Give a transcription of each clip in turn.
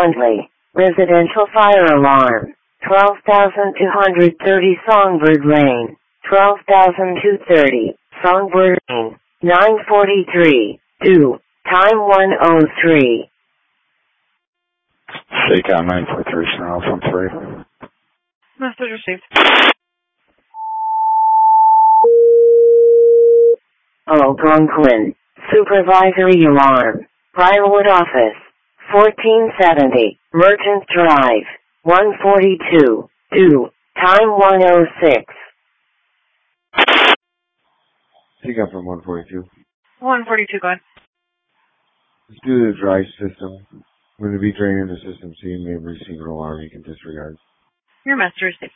Huntley, residential fire alarm, 12,230 Songbird Lane, 12,230, Songbird Lane, 943, due, time 1:03. Shakeout 943, Snarl from 3. Message received. Algonquin, supervisory alarm, Briarwood office, 1470, Merchant Drive, 142, due, time 1:06. Shakeout from 142. 142, go ahead. It's due to the dry system. When the be draining the system, so you may receive an alarm you can disregard. Your message received.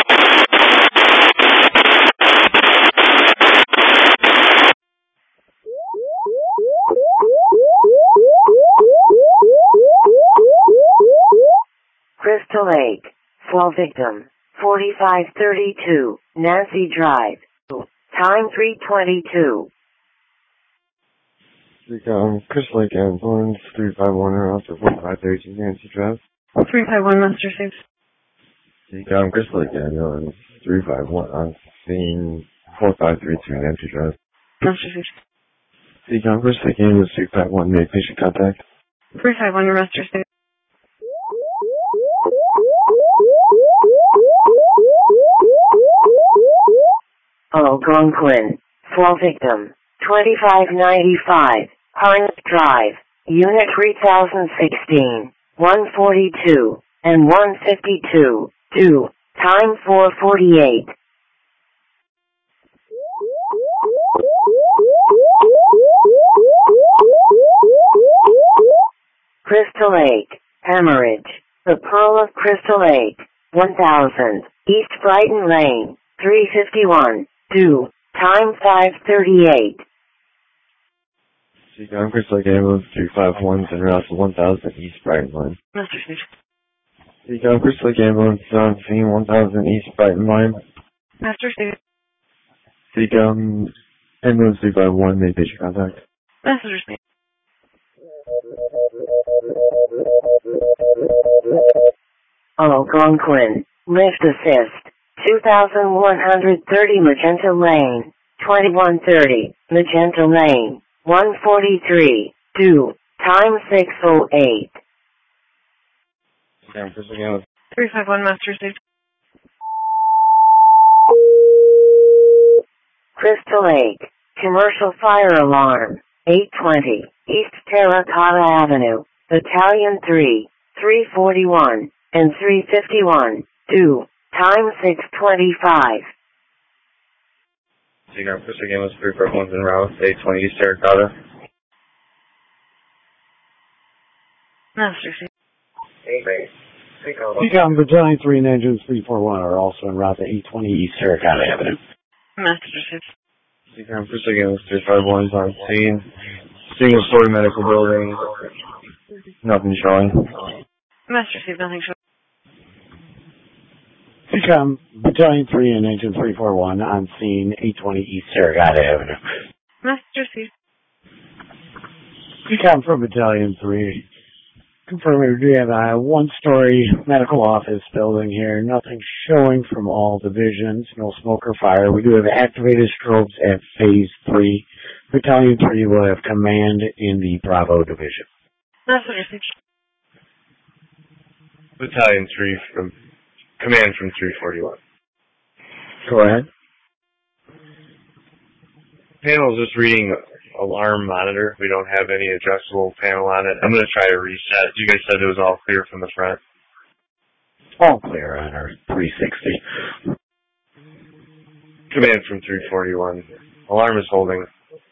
Crystal Lake, fall victim, 4532, Nancy Drive, time 3:22. Crystal Lake Ambulance 351 or after 4532 Nancy Drive. 351, message received. Crystal Lake Ambulance 351 on scene 4532 Nancy Drive. Message received. Crystal Lake Ambulance 351 made patient contact. 351, your message received. Algonquin, fall victim, 2595, Harness Drive, Unit 3016, 142, and 152, due, time 4:48. Crystal Lake, hemorrhage, the Pearl of Crystal Lake, 1000, East Brighton Lane, 351, due, time 5:38. Crystal Lake Ambulance 351 Center House 1000 East Brighton Line. Message received. Crystal Lake Ambulance on scene 1000 East Brighton Line. Message received. Ambulance 351 made patient contact. Message received. Algonquin, lift assist, 2130 Magenta Lane, 2130, Magenta Lane, 143, due, time 6:08. Crystal Ambulance 351, message received. Crystal Lake, commercial fire alarm, 820, East Terracotta Avenue, Battalion 3, 341, and 351, due, time 6:25. Crystal Ambulance 351 en route 820 East Terracotta. Message received. Battalion 3 and Engines 341 are also en route to 820 East Terracotta Avenue. Message received. Crystal Ambulance 351 is on scene. Single-story medical building. Nothing showing. Message received, nothing showing. Battalion 3 and Engine 341 on scene 820 East Terracotta Avenue. Message received. From Battalion 3. Confirming we have a one-story medical office building here. Nothing showing from all divisions. No smoke or fire. We do have activated strobes at Phase 3. Battalion 3 will have command in the Bravo division. Message received. Battalion 3 from command from 341. Go ahead. Panel's just reading alarm monitor. We don't have any adjustable panel on it. I'm going to try to reset. You guys said it was all clear from the front. All clear on our 360. Command from 341. Alarm is holding.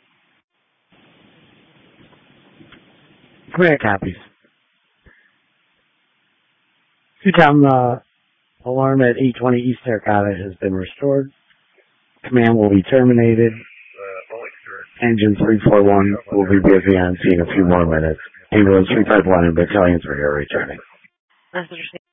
Command copies. Alarm at 820 East Terracotta has been restored. Command will be terminated. Engine 341 will be busy on scene in a few more minutes. Ambulance 351 and Battalion 3 are returning. Message received.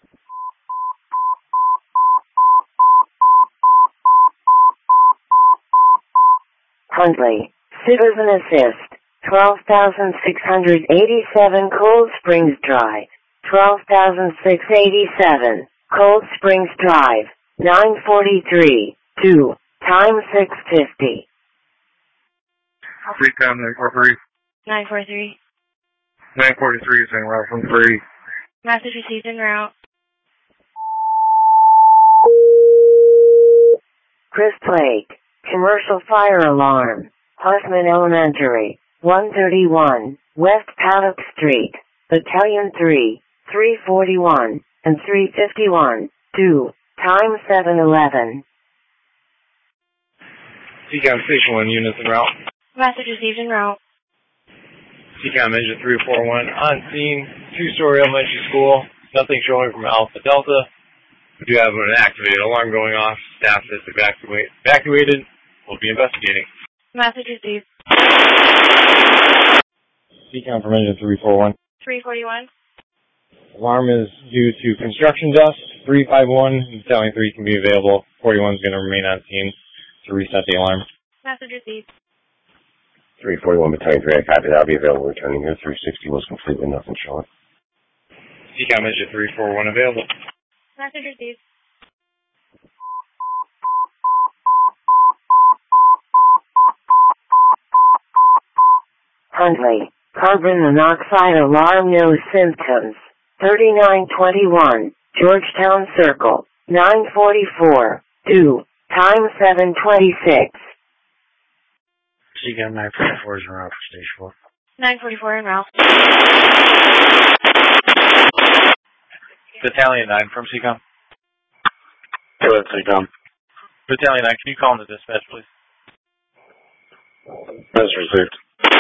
Huntley, Citizen Assist, 12,687 Cold Springs Drive, 12,687, Cold Springs Drive, 943, 2, time 650. CCOM 943. 943. 943 is en route from 3. Message received en route. Crystal Lake, commercial fire alarm, Hussman Elementary, 131, West Paddock Street, Battalion 3, 341, and 351, 2, time 711. CCOM Station 1 units en route. Message received en route. CCOM Engine 341 on scene, 2-story elementary school, nothing showing from Alpha Delta. We do have an activated alarm going off. Staff is evacuated. We'll be investigating. Message received. CCOM from Engine 341. 341. Alarm is due to construction dust. 351, Battalion 3 can be available. 41 is going to remain on scene to reset the alarm. Message received. 341 Battalion 3, I copy that. I'll be available returning here. 360 was completely nothing showing. CCOM Engine 341 available. Message received. Huntley, carbon monoxide alarm, no symptoms. 3921, Georgetown Circle, 944, 2, time 726. CCOM 944 is en route for Station 4. 944 en route. Battalion 9 from CCOM. Go ahead, CCOM. Battalion 9, can you call in the dispatch, please? That's received.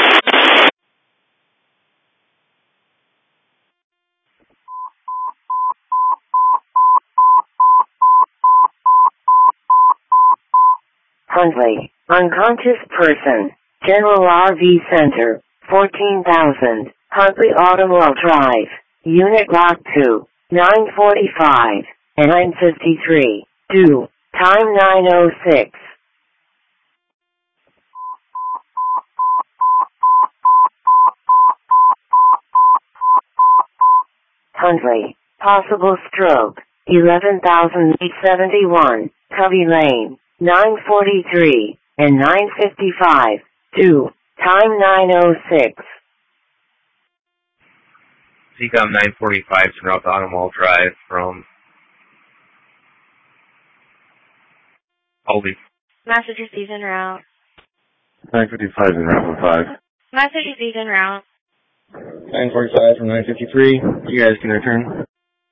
Huntley, unconscious person, General RV Center, 14,000, Huntley Automobile Drive, Unit Lock 2, 945, and 953, 2, time 906. Huntley, possible stroke, 11,871, Covey Lane, 943, and 955, 2, time 906. CCOM 945 is en route to Automall Drive from Aldi. Message received en route. 955 is en route from 5. Message received en route. 945 from 953. You guys can return.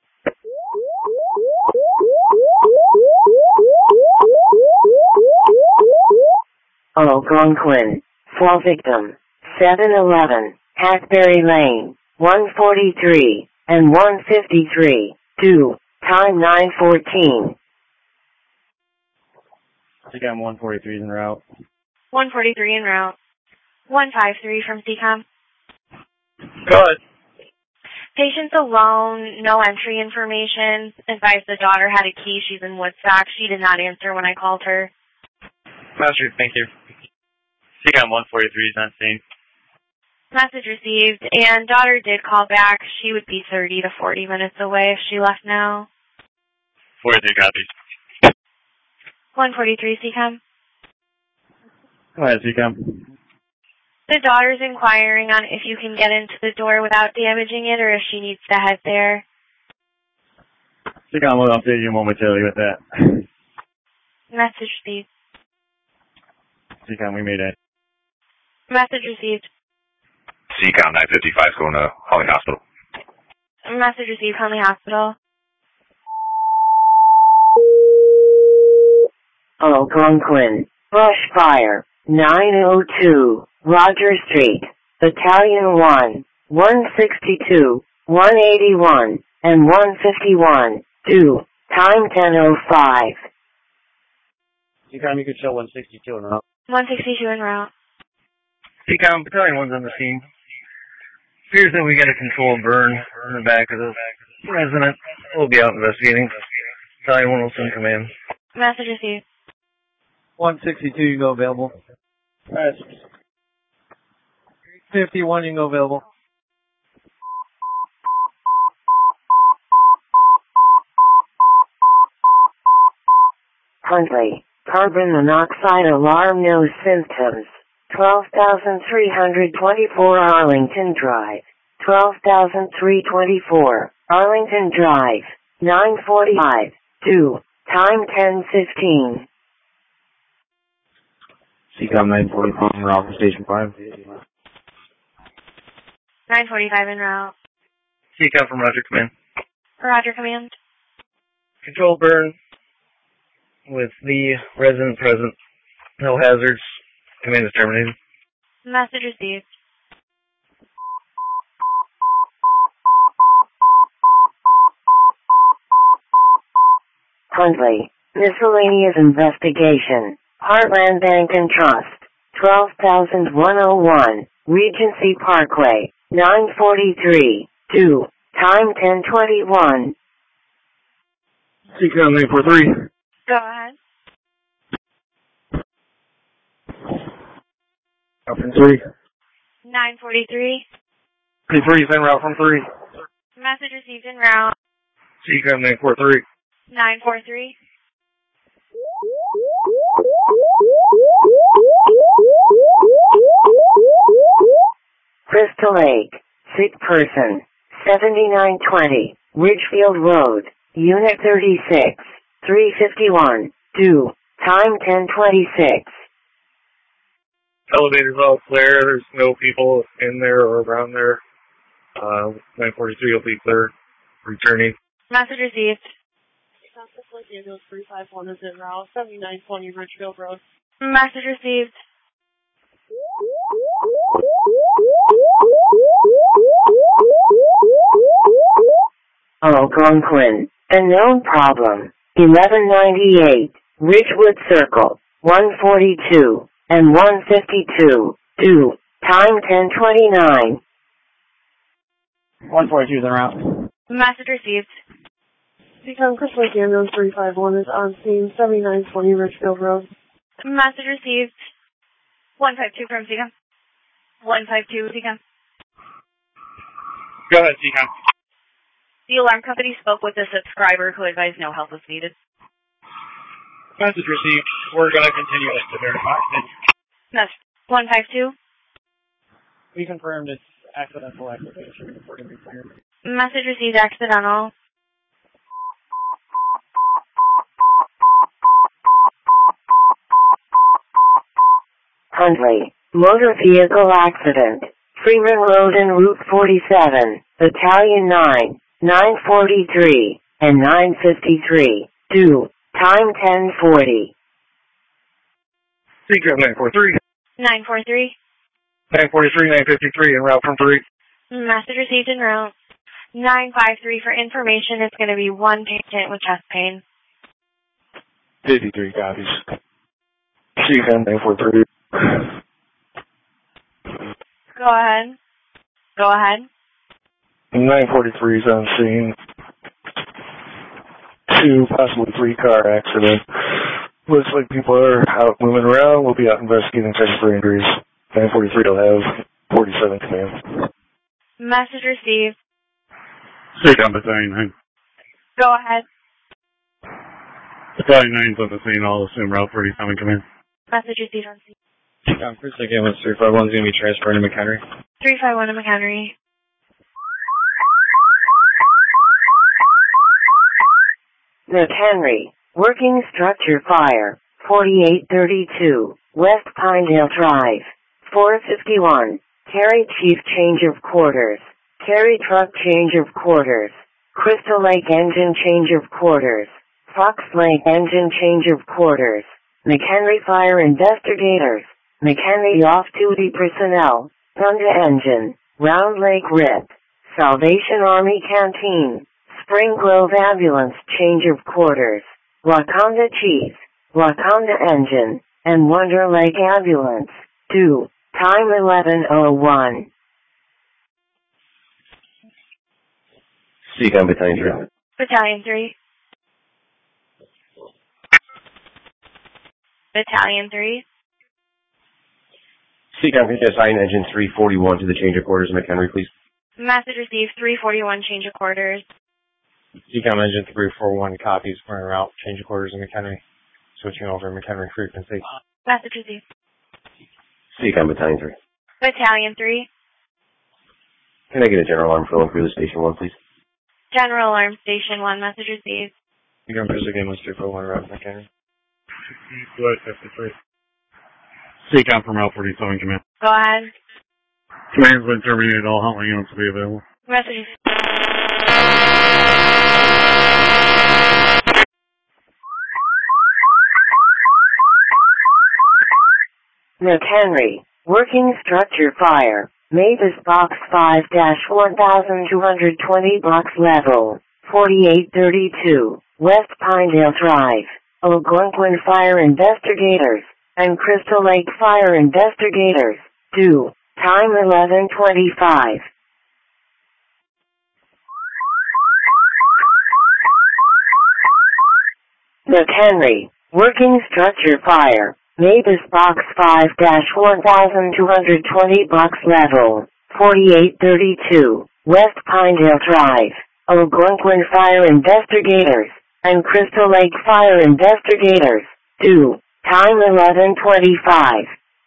Algonquin, fall victim, 711, Hackberry Lane, 143, and 153, 2, time 914. CCOM 143 is en route. 143 en route. 153 from CCOM. Go ahead. Patient's alone, no entry information. Advised the daughter had a key. She's in Woodstock. She did not answer when I called her. Master, thank you. CCOM 143 is on scene. Message received. And daughter did call back. She would be 30 to 40 minutes away if she left now. 43 copies. 143 CCOM. Go ahead, CCOM. The daughter's inquiring on if you can get into the door without damaging it or if she needs to head there. CCOM will update you momentarily with that. Message received. CCOM, we made it. Message received. CCOM 955 is going to Holly Hospital. Message received, Conley Hospital. Algonquin, brush fire, 902, Roger Street, Battalion 1, 162, 181, and 151, 2, time 10:05. CCOM, you could show 162 en route. 162 en route. CCOM Battalion 1's on the scene. Appears that we got a controlled burn in the back of the resident. We'll be out investigating. Battalion 1 will soon come in. Message received. 162, you can go available. Alright. 51, you can go available. Huntley, carbon monoxide alarm, no symptoms. 12,324 Arlington Drive. 12,324 Arlington Drive. 9:45. 2. Time 10:15. CCOM 945 en route from Station 5. 945 en route. CCOM from Roger, command. Roger, command. Control burn with the resident present. No hazards. Command is terminated. Message received. Huntley, miscellaneous investigation. Heartland Bank and Trust. 12,101 Regency Parkway. 9:43. 2. Time 10:21. CCOM 943. Go ahead. Out from 3. 943. 3 is en route from 3. Message received en route. CCOM 943. 943. Crystal Lake. Sick person. 7920 Ridgefield Road. Unit 36. 351. 2. Time 10:26. Elevator's all clear. There's no people in there or around there. 943 will be clear. Returning. Message received. Los Angeles 351 is en route, 7920 Ridgefield Road. Message received. Algonquin. A known problem. 1198 Ridgewood Circle. 142 and 152. 2. Time 10:29. 142 is en route. Message received. CCOM Chris Los Angeles 351 is on scene, 7920 Ridgefield Road. Message received. 152 from CCOM. 152 CCOM. Go ahead, CCOM. The alarm company spoke with a subscriber who advised no help was needed. Message received. We're going to continue this to verify. Message 152. We confirmed it's accidental activation before it can be cleared. Message received accidental. Huntley. Motor vehicle accident. Freeman Road and Route 47. Battalion 9. 9:43 and 9:53. 2. Time 10:40. CCOM 943. 943. 943, 953 en route from 3. Message received en route. 953 for information. It's going to be one patient with chest pain. 53 copies. CCOM 943. Go ahead. Go ahead. 943 is on scene. 2, possibly 3 car accident. Looks like people are out moving around. We'll be out investigating secondary injuries. 943 will have 47 command. Message received. CCOM Battalion 9. Go ahead. Battalion 9's on the scene. I'll assume Route 30 coming command. Message received on scene. Chris Ambulance 351 is going to be transferring to McHenry. 351 to McHenry. McHenry. Working structure fire. 4832 West Pinedale Drive. 451. Carry chief change of quarters. Carry truck change of quarters. Crystal Lake engine change of quarters. Fox Lake engine change of quarters. McHenry fire investigators. McHenry off-duty personnel. Honda engine. Round Lake RIP. Salvation Army canteen. Spring Grove ambulance change of quarters. Wakanda chief. Wakanda engine. And Wonder Lake ambulance. 2. Time 11:01. CCOM Battalion 3. Battalion 3. Battalion 3. CCOM, can you assign engine 341 to the change of quarters in McHenry, please? Message received 341 change of quarters. CCOM engine 341 copies for en route. Change of quarters in McHenry. Switching over McHenry frequency. Message received. Seacom Battalion 3. Battalion 3. Can I get a general alarm for Crew Station 1, please? General Alarm Station 1. Message received. Seacom Pursuit Game 341 route McHenry. What, 53? Seacom from L47 Command. Go ahead. Command's been terminated. All Huntley units will be available. Message received. McHenry, working structure fire, Mavis Box 5-1220 box level, 4832, West Pinedale Drive, Algonquin Fire Investigators, and Crystal Lake Fire Investigators, due, time 11:25. McHenry, working structure fire, Mavis Box 5-1220 box level, 4832, West Pinedale Drive, Algonquin Fire Investigators, and Crystal Lake Fire Investigators, due, time 11:25.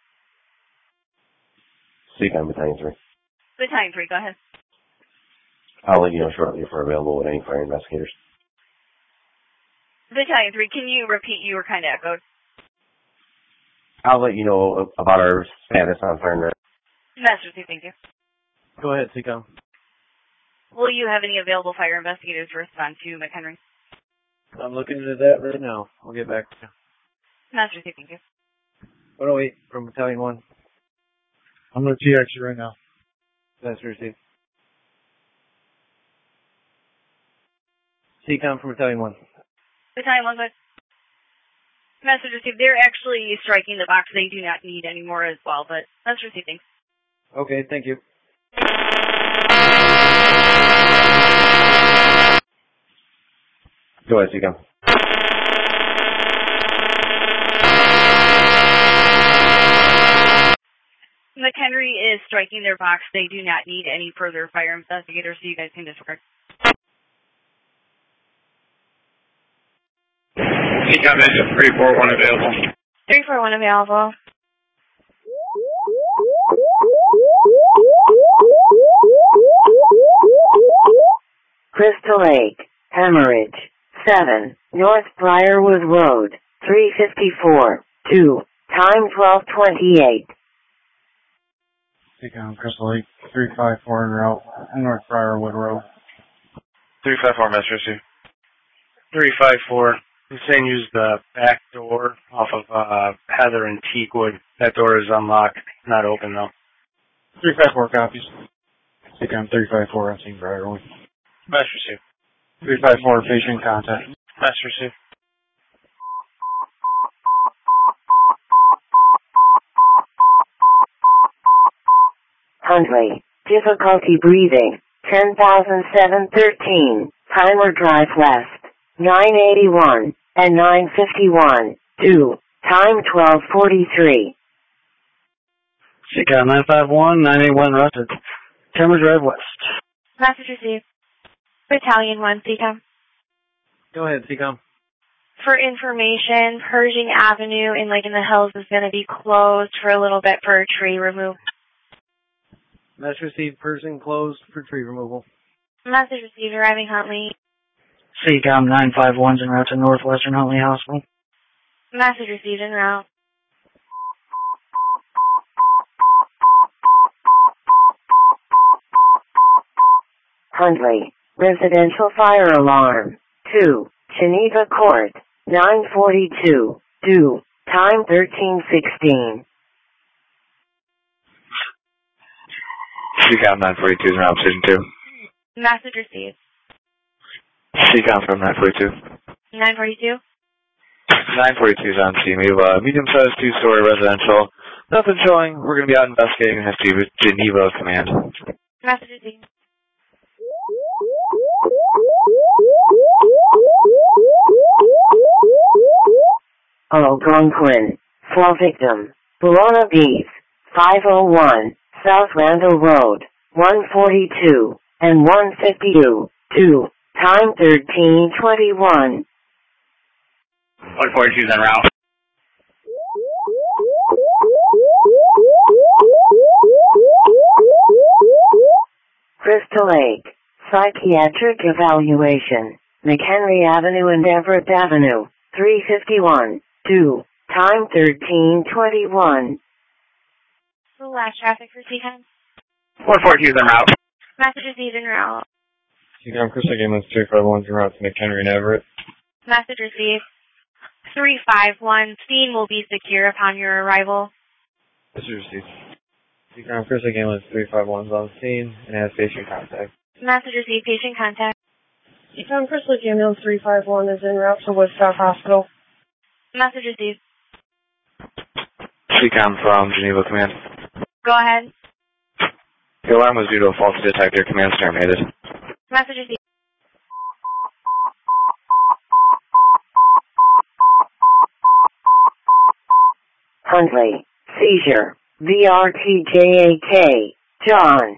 Seacom Battalion 3. Battalion 3, go ahead. I'll let you know shortly if we're available with any fire investigators. Battalion 3, can you repeat? You were kind of echoed. I'll let you know about our status on fire and rescue. Master received, thank you. Go ahead, Seacom. Will you have any available fire investigators to respond to McHenry? I'm looking into that right now. I'll get back to you. Master received, thank you. 108 from Battalion 1. I'm going to TX you right now. Master received. Seacom from Battalion 1. Battalion 1, go ahead. Message received. They're actually striking the box. They do not need any more as well, but message received. Thanks. Okay, thank you. Go ahead, Seacom. McHenry is striking their box. They do not need any further fire investigators, so you guys can disregard. Seacom engine 341 available. 341 available. Crystal Lake, Hemorrhage, 7, North Briarwood Road, 354, 2, time 12:28. Seacom Crystal Lake 354 en route, North Briarwood Road. 354, Master received. 354. He's saying use the back door off of Heather and Teakwood. That door is unlocked, not open though. 354 copies. Seacom 354 on scene Briarwood. Master received. 354 patient contact. Master received. Huntley, difficulty breathing, 10,713, Timer Drive West, 981, and 951, due, time 12:43. Seacom 951, 981 Rusted. Timer Drive West. Message received. Battalion 1, Seacom. Go ahead, Seacom. For information, Pershing Avenue in Lake in the Hills is going to be closed for a little bit for a tree removal. Message received. Person closed for tree removal. Message received. Arriving Huntley. Seacom 951's en route to Northwestern Huntley Hospital. Message received en route. Huntley, residential fire alarm, 2, Geneva Court, 942, due, time 13:16. Seacom 942 is en route, Precision 2. Message received. Seacom from 942. 942. 942 is on scene. We have medium-sized two-story residential. Nothing showing. We're going to be out investigating and have to with Geneva Command. Message received. Algonquin, 4 victim, Buona Beef, 501, South Randall Road, 142, and 152, 2, time 13:21. 142 is en route. Crystal Lake. Psychiatric evaluation. McHenry Avenue and Everett Avenue. 351. 2. Time 13:21. The last traffic for CCOM. 142 is en route. Message received en route. CCOM Crystal Gameless 351 en route to McHenry and Everett. Message received. 351. Scene will be secure upon your arrival. Message received. CCOM Crystal Gameless 351 is on scene and has patient contact. Message received. Patient contact. CCOM Crystal Ambulance 351 is en route to Woodstock Hospital. Message received. CCOM from Geneva Command. Go ahead. The alarm was due to a faulty detector. Command terminated. Message received. Huntley. Seizure. VRTJAK. John.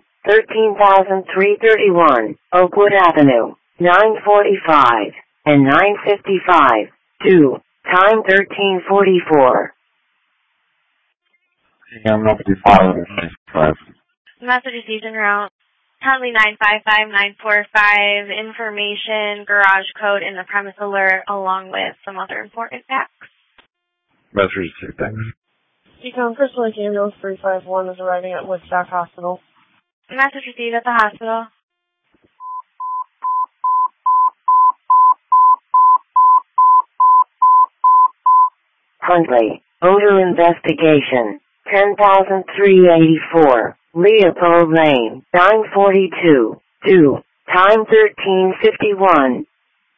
13,331. Oakwood Avenue. 945 and 955. 2. Time 13:44. CCOM number 5. Message received en route. Huntley 955-945. Information, garage code, in the premise alert, along with some other important facts. Message received. Thanks. CCOM Crystal Lake Ambulance 351 is arriving at Woodstock Hospital. Message received at the hospital. Huntley. Odor investigation. 10,384. Leopold Lane. 942. 2. Time 13:51.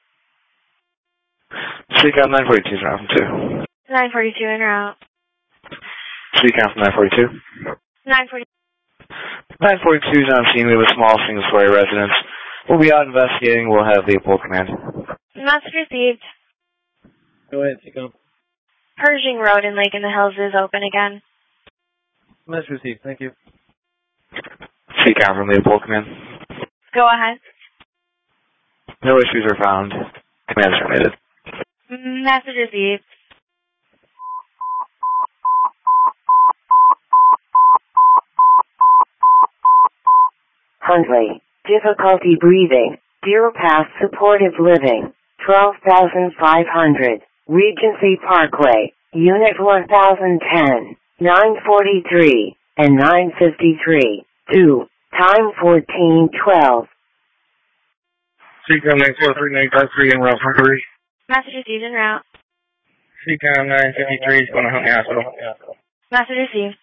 CCOM 942 is round 2. 942 en route. CCOM from 942. 940. 942 is on scene. We have a small single-story residence. We'll be out investigating. We'll have Leopold Command. Message received. Go ahead, CCOM. Pershing Road in Lake in the Hills is open again. Message received. Thank you. CCOM from Leopold Command. Go ahead. No issues are found. Command terminated. Message received. Huntley. Difficulty breathing. Deer Pass Supportive Living. 12,500. Regency Parkway. Unit 1010. 943 and 953. 2. Time 14:12. CCOM 943-953 en route for Huntley. Message received en route. CCOM 953 is going to Huntley Hospital. Message received.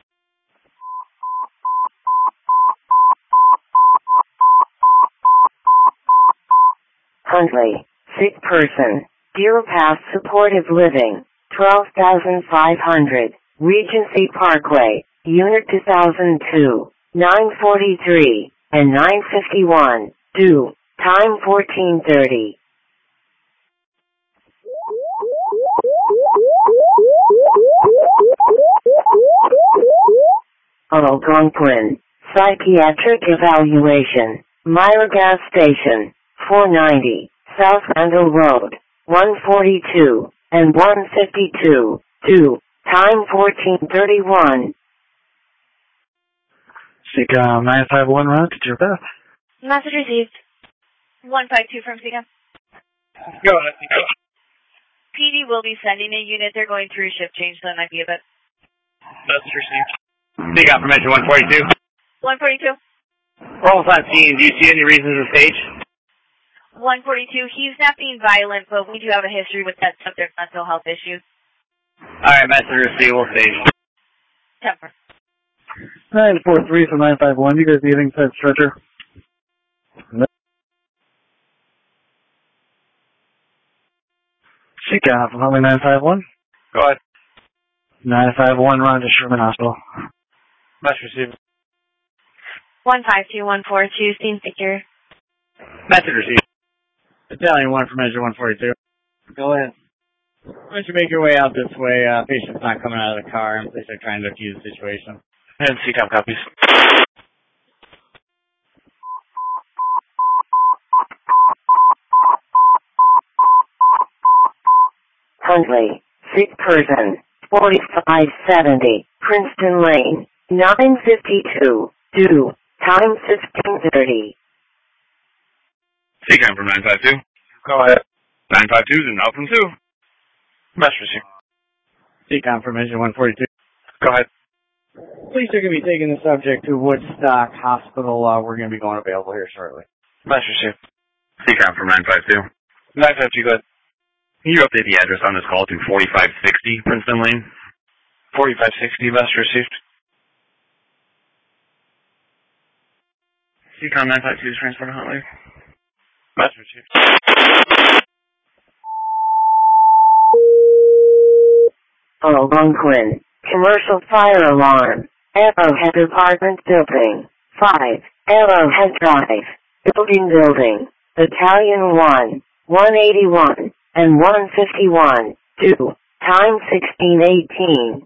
Huntley. Sick person. Deer Pass Supportive Living. 12,500. Regency Parkway. Unit 2002. 943 and 951. 2. Time 14:30. Algonquin. Psychiatric evaluation. Myra Gas Station. 490. South Randall Road. 142 and 152. 2. Time 14:31. CCOM 951 route to your path. Message received. 152 from CCOM. Go ahead. PD will be sending a unit. They're going through shift change, so it might be a bit. Message received. CCOM from Metro 142. 142. Rolls on scene. Do you see any reasons to stage? 142. He's not being violent, but we do have a history with that subject's mental health issues. Alright, message received. We'll stage. Temper. 943 from 951. You guys leaving said stretcher? CCOM from Huntley 951. Go ahead. 951 run to Sherman Hospital. Message received. 152, 142. Scene secure. Message received. Battalion 1 from Measure 142. Go ahead. Why don't you make your way out this way? Patient's not coming out of the car, and police are trying to defuse the situation. And CCOM copies. Huntley, sick person, 4570, Princeton Lane, 952, due, time 1630. CCOM from 952. Go ahead. 952 is an out from 2. Message received. CCOM from Engine 142. Go ahead. Police are going to be taking the subject to Woodstock Hospital. We're going to be going available here shortly. Message received. CCOM from 952. 952, go ahead. Can you update the address on this call to 4560 Princeton Lane? 4560, message received. CCOM 952 is transferred to Huntley. Message received. Algonquin, commercial fire alarm, Arrowhead Apartment Building, 5, Arrowhead Drive, building, Battalion 1, 181, and 151, due, time 1618.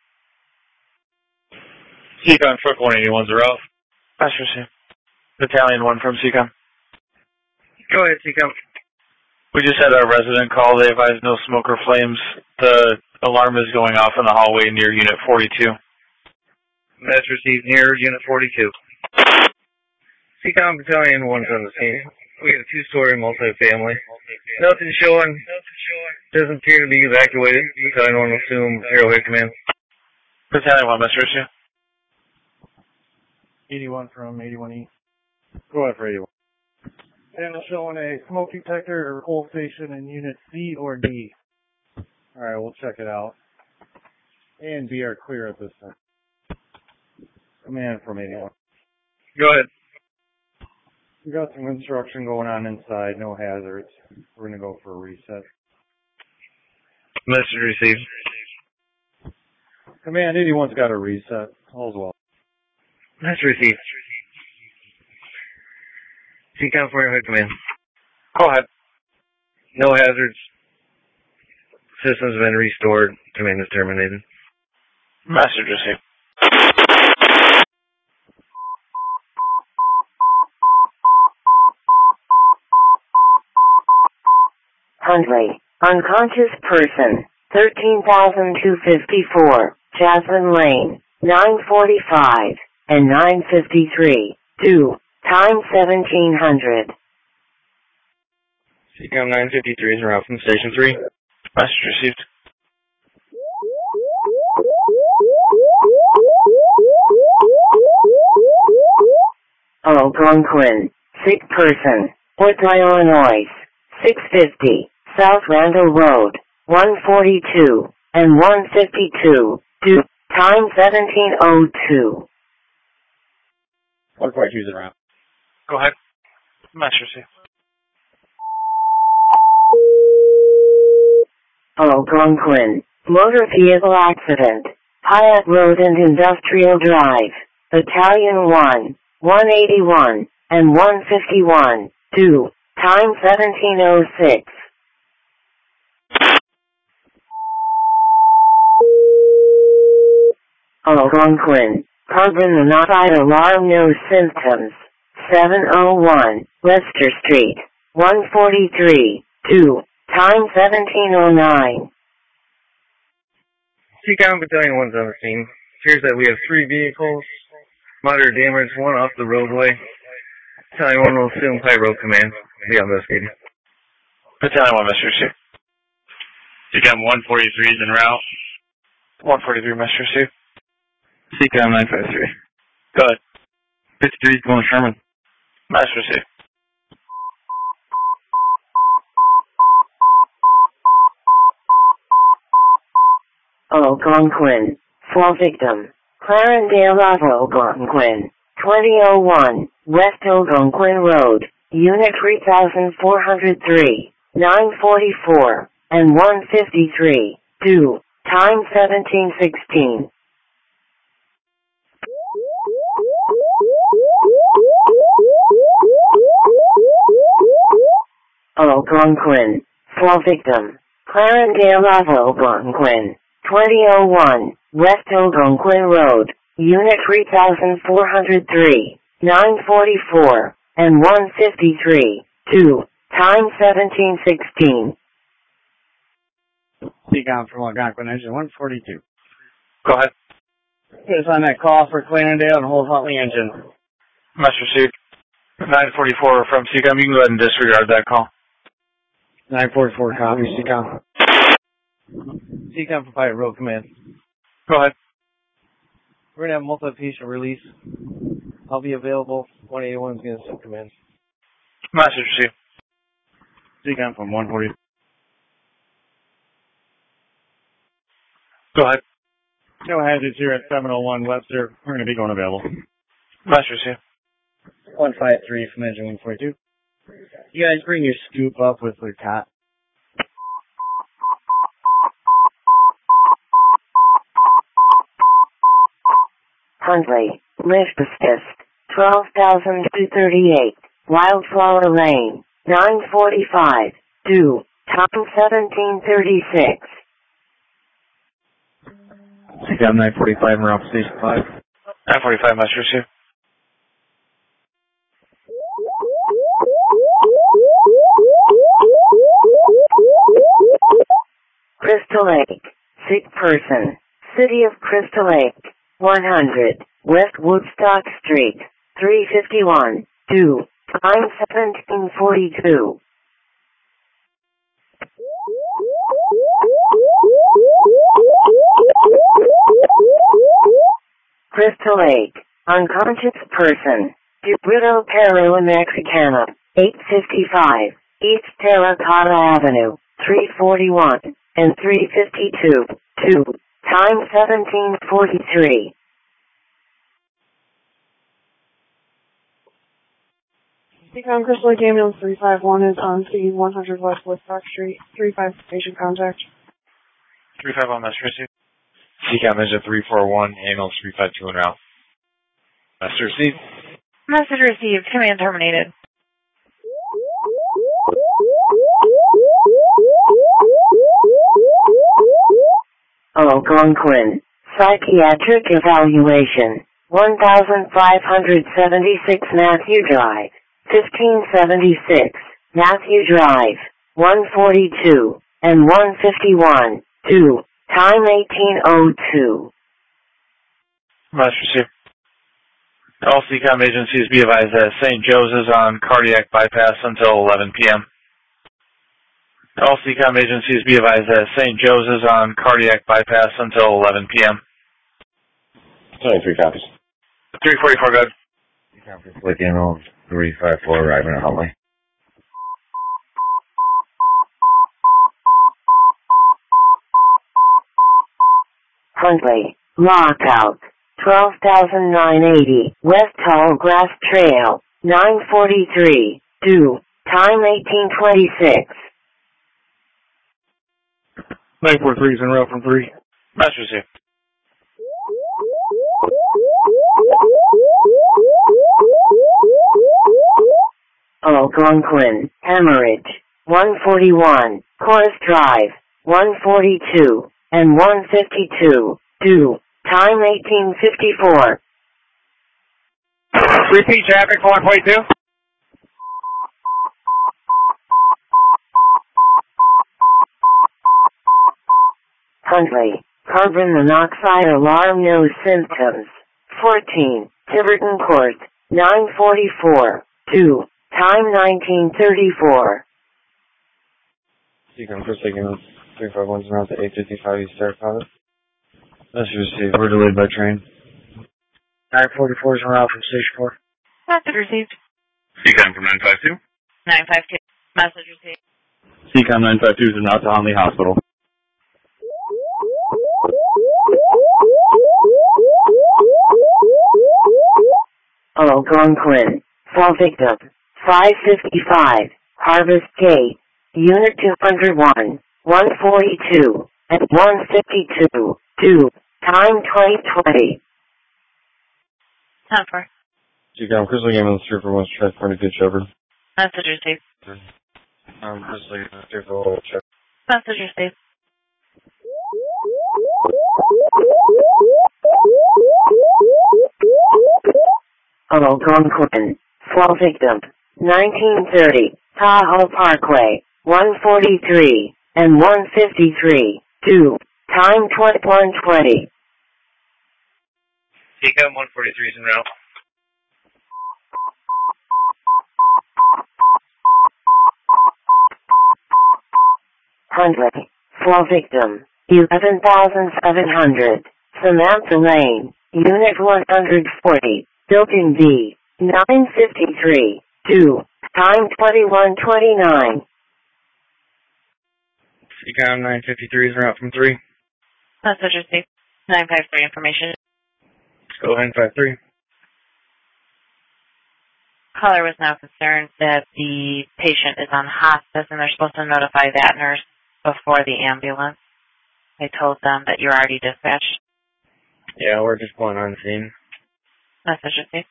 CCOM, truck 181's are off. Message received. Battalion 1 from CCOM. Go ahead, CCOM. We just had our resident call. They advised no smoke or flames. The alarm is going off in the hallway near Unit 42. That's received near Unit 42. CCOM Battalion 1's on the scene. We have a two-story multifamily. Nothing showing. Doesn't appear to be evacuated. Battalion 1 will assume Arrowhead Command. Battalion 1, message received. 81 from 81E. Go ahead for 81. Panel showing a smoke detector or coal station in Unit C or D. Alright, we'll check it out. A and B are clear at this time. Command from 81. Go ahead. We got some construction going on inside, no hazards. We're going to go for a reset. Message received. Command 81's got a reset. All's well. Message received. CCOM for Arrowhead Command. Go ahead. No hazards. System's been restored. Command is terminated. Message received. Huntley, unconscious person, 13,254, Jasmine Lane, 945, and 953, due, time 1700. CCOM 953 is around from Station 3. Message received. Algonquin, sick person, Woodbury, Illinois, 650, South Randall Road, 142, and 152, due, time 1702. 142's around. Go ahead. Message received. Algonquin, motor vehicle accident, Hyatt Road and Industrial Drive, Battalion 1, 181, and 151, due, time 1706. Algonquin, carbon monoxide alarm, no symptoms, 701, Lester Street, 143, due, time 1709. CCOM Battalion 1's on the scene. Appears that we have 3 vehicles. Moderate damage, 1 off the roadway. Battalion 1 will assume High Road Command. Be investigating. Battalion 1, message received. CCOM 143 is en route. 143, message received. CCOM 953. Go ahead. 53 is going to Sherman. Message received. Algonquin, fall victim, Clarendale of Algonquin, 2001, West Algonquin Road, Unit 3403, 944, and 153, due, time 1716. Algonquin, fall victim, Clarendale of Algonquin, 2001, West Algonquin Road, Unit 3403, 944, and 153, due, time 1716. Seacom from Algonquin engine 142. Go ahead. Put us on that call for Clarendale and hold Huntley engine. Message received. 944 from Seacom. You can go ahead and disregard that call. 944 copy, Seacom. Seacom from Pilot Road Command. Go ahead. We're going to have multi-patient release. I'll be available. 181 is going to send command. Message received. Seacom from 140. Go ahead. No hazards here at 701 Webster. We're going to be going available. Message received. 153 from engine 142. You guys bring your scoop up with the cot. Huntley, lift assist, 12,238, Wildflower Lane, 945, due, time 1736. Seacom 945 and Ralph Station 5. 945, message received. Crystal Lake, sick person, City of Crystal Lake, 100, West Woodstock Street, 351, due, time 1742. Crystal Lake, unconscious person, Puerto Peru Mexicana, 855, East Terracotta Avenue, 341, and 352, 2, time 1743. Seacom Crystal Lake Ambulance 351 is on scene 100 West Woodstock Street, 35 patient contact. 351, message received. Seacom engine 341, ambulance 352 en route. Message received. Message received. Command terminated. Algonquin, psychiatric evaluation, 1576 Matthew Drive, 1576 Matthew Drive, 142 and 151, 2, time 1802. Message received. All Seacom agencies be advised that St. Joe's is on cardiac bypass until 11 p.m. All Seacom agencies be advised that St. Joe's is on cardiac bypass until 11 p.m. 23 copies. 344, good. Seacom Crystal Lake Ambulance 354 arriving at Huntley. Huntley, lockout, 12,980, West Tall Grass Trail, 943, due, time 1826. 943 is en route from 3. Message received. Algonquin, hemorrhage, 141, Chorus Drive, 142, and 152, due, time 1854. Repeat traffic, 142. Huntley, carbon monoxide alarm, no symptoms. 14, Tiverton Court, 944, 2, time 1934. Seacom Crystal Lake Ambulance 351 is en route to 855 East Terracotta. Message received. We're delayed by train. 944 is en route from Station 4. Message received. Seacom from 952. 952. Message received. Seacom 952 is en route to Huntley Hospital. Algonquin, fall victim, 555, Harvest Gate, Unit 201, 142, and 152, 2, time 2020. Time for. Seacom Crystal Lake Ambulance 341 is transporting to Shepherd. Message received. Crystal Lake Ambulance 341 check. Message received. Algonquin, fall victim, 1930, Tahoe Parkway, 143, and 153, 2. Time 21:20. CCOM 143 is en route. Hundley. Flow victim. 11,700. Samantha Lane. Unit 140. Building D. 953. 2. Time 21:29. CCOM 953 is en route from 3. Message received. 953 information. Go ahead, 53. Caller was now concerned that the patient is on hospice and they're supposed to notify that nurse before the ambulance. They told them that you're already dispatched. Yeah, we're just going on scene. Message received.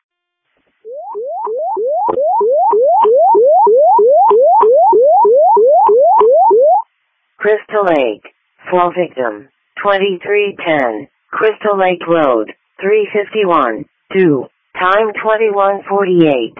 Crystal Lake. Flow victim. 2310. Crystal Lake Road. 351. 2. Time 21:48.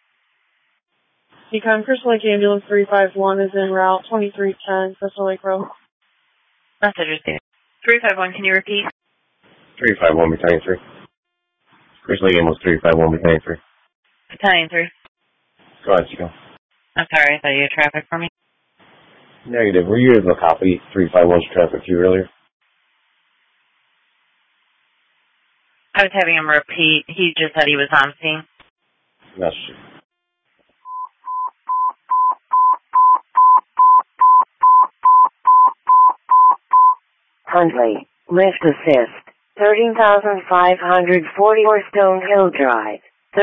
Econ Crystal Lake Ambulance 351 is en route 2310 Crystal Lake Road. Message received. 351, can you repeat? 351 Battalion 3. Crystal Lake Ambulance 351 Battalion 3. Battalion 3. Go ahead, Chico. I'm sorry, I thought you had traffic for me. Negative. Were you able to copy 351's traffic queue earlier? I was having him repeat. He just said he was on scene. That's true. Hundley. Lift assist. 13,544 Stonehill Drive.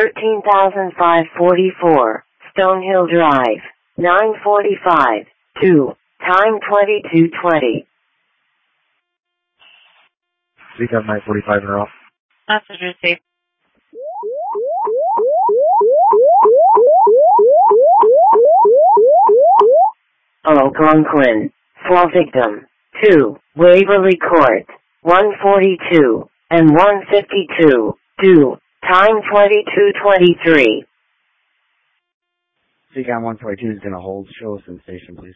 13,544 Stonehill Drive. 9:45. 2. Time 22:20. CCOM 945 in route. Message received. Algonquin. Flow victim. 2. Waverly Court. 142 and 152. 2. Time 22:23. CCOM 142 is going to hold. Show us in station, please.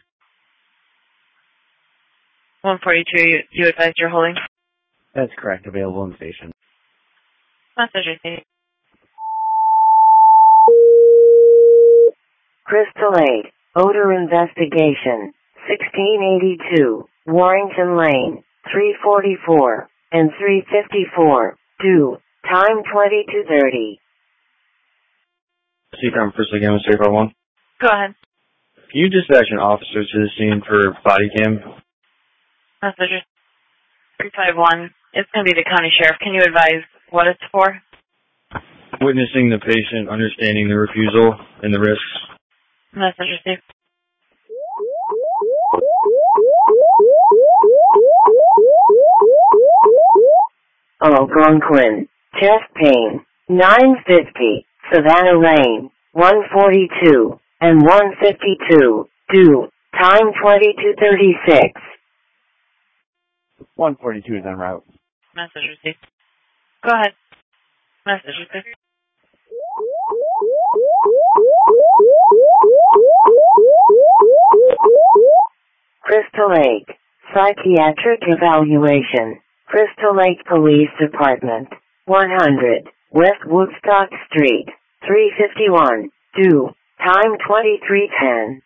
142, you advised you're holding? That's correct. Available in station. Message received. Crystal Lake. Odor investigation. 1682. Warrington Lane. 344 and 354. 2. Time 22:30. CCOM Crystal Lake Ambulance 351. Go ahead. Can you dispatch an officer to the scene for body cam? Message 351. It's going to be the county sheriff. Can you advise what it's for? Witnessing the patient, understanding the refusal and the risks. Message received. Algonquin. Chest pain. 950. Savannah Lane. 142 and 152. 2. Time 22:36. 142 is en route. Message received. Go ahead. Message received. Crystal Lake. Psychiatric evaluation. Crystal Lake Police Department. 100. West Woodstock Street. 351. 2. Time 23:10.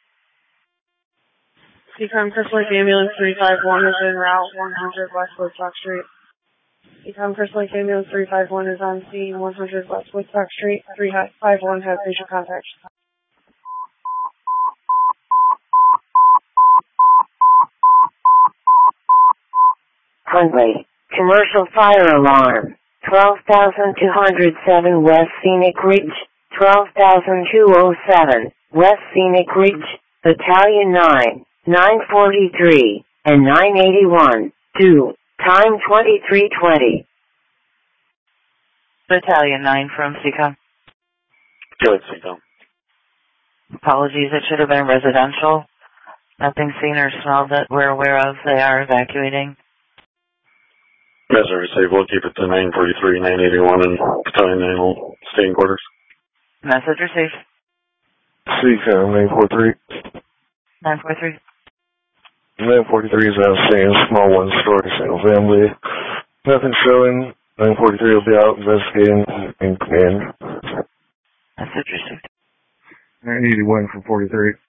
Econ Crystal Lake Ambulance 351 is en route 100 West Woodstock Street. Econ Crystal Lake Ambulance 351 is on scene 100 West Woodstock Street. 351 has patient contact. Hundley. Commercial fire alarm. 12,207 West Scenic Ridge. 12,207 West Scenic Ridge. Battalion 9. 943 and 981. 2. Time 23:20. Battalion 9 from CCOM. Good, CCOM. Apologies, it should have been residential. Nothing seen or smelled that we're aware of. They are evacuating. Message received. We'll keep it to 943, 981, and Battalion 9 will stay in quarters. Message received. CCOM 943. 943. 943 is on scene, small one-story single family. Nothing showing. 943 will be out investigating in command. Message received. 981 from 43.